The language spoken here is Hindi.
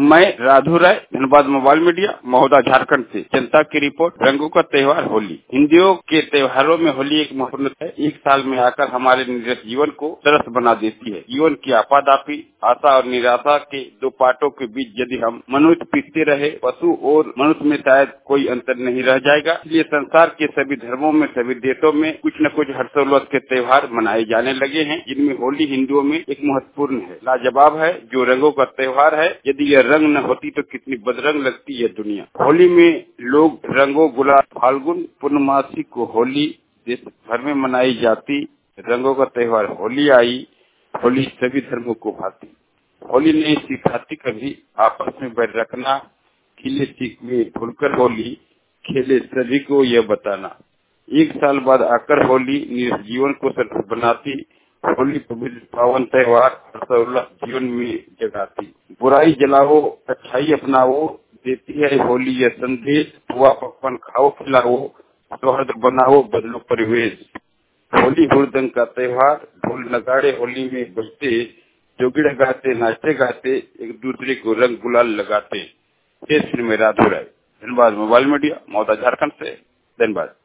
मैं राधु राय, धनबाद मोबाइल मीडिया, महोदा, झारखंड से। जनता की रिपोर्ट। रंगों का त्योहार होली। हिंदुओं के त्योहारों में होली एक महत्वपूर्ण है। एक साल में आकर हमारे निरस जीवन को सरस बना देती है। जीवन की आपादापी, आशा और निराशा के दो पाटों के बीच यदि हम मनुष्य पीसते रहे, पशु और मनुष्य में शायद कोई अंतर नहीं रह जाएगा। इसलिए संसार के सभी धर्मों में, सभी देशों में कुछ न कुछ हर्षोल्लास के त्योहार मनाए जाने लगे हैं, जिनमें होली हिंदुओं में एक महत्वपूर्ण है, लाजवाब है, जो रंगों का त्योहार है। यदि यह रंग न होती तो कितनी बदरंग लगती है दुनिया। होली में लोग रंगों गुलाल। फाल्गुन पूर्णमासी को होली देश भर में मनाई जाती रंगों का त्योहार होली आई। होली सभी धर्मों को भाती। होली नहीं सिखाती कभी आपस में बैर रखना, खिले सीखवे भूलकर होली खेले सभी को यह बताना। एक साल बाद आकर होली जीवन को सरल बनाती। होली पवित्र पावन त्योहार हर्षोल्लास जीवन में जगाती। बुराई जलाओ, अच्छाई अपनाओ, देती है होली यह संदेश। हुआ पकवान खाओ खिलाओ, सौहार्द बनाओ, बदलो परिवेश। होली हुड़दंग का त्योहार। ढोल नगाड़े होली में बजते, जोगिड़ गाते, नाचते गाते, एक दूसरे को रंग गुलाल लगाते। फिर में राधु राय, धनबाद मोबाइल मीडिया, महोदा, झारखंड से। धन्यवाद।